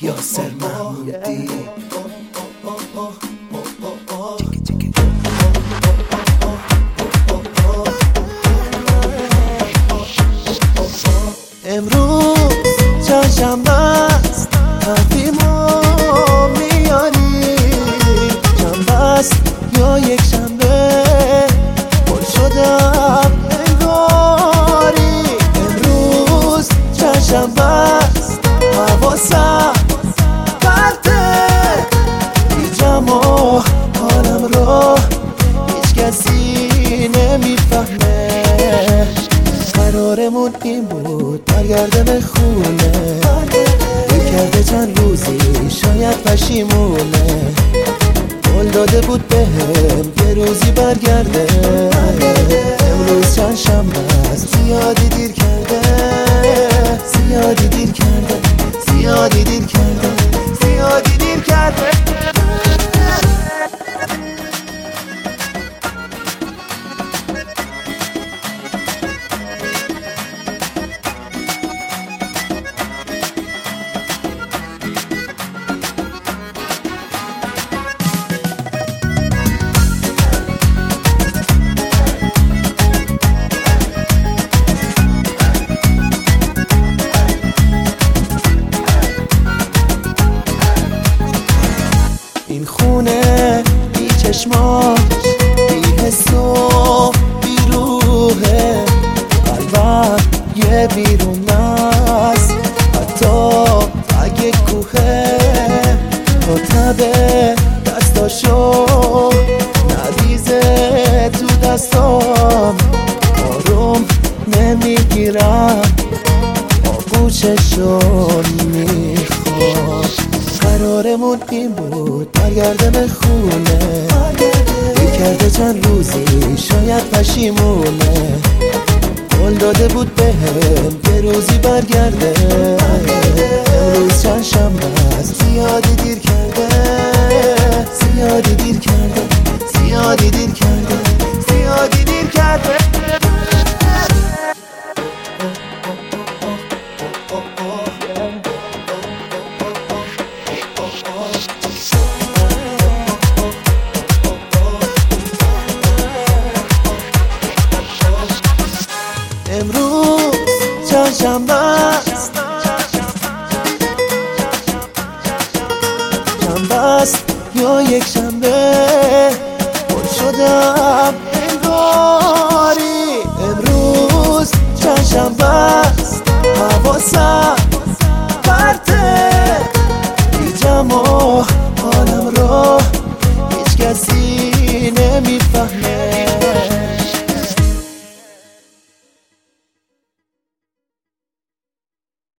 یاسر محمودی. امروز چهارشنبه است، حرفیمو میاری، شنبه است یا یک شنبه، پر شدم انگاری. امروز چهارشنبه است، حواسم پرته، بیجم و حالم رو هیچ کسی نمیفهمه. قرارمون این بود برگردم خونه، دل کرده چند روزی شاید پشیمونه، قول داده بود بهم یه روزی برگرده. امروز چند شنبه است، زیادی دیر کرده، زیادی دیر کرده، زیادی دیر کرده، زیادی دیر کرده. این خونه بی چشماش، بی حس و بی روحه، قلبم یه بیرون است، حتی اگه کوهه. تو تبه دستاشو نریزه تو دستام، آروم نمیگیرم، آغوششون میخوام. قرارمون این بود برگردم خونه، دل کرده چند روزی شاید پشیمونه، قول داده بود بهم یه روزی برگرده. امروز چند شنبه است، زیادی دیر کرده، زیادی دیر کرده، زیادی دیر کرده، زیادی دیر کرده. امروز چهارشنبه است، شنبه است یا یک شنبه، پر شدم انگاری. امروز چهارشنبه است، حواسم پرته، بیجم و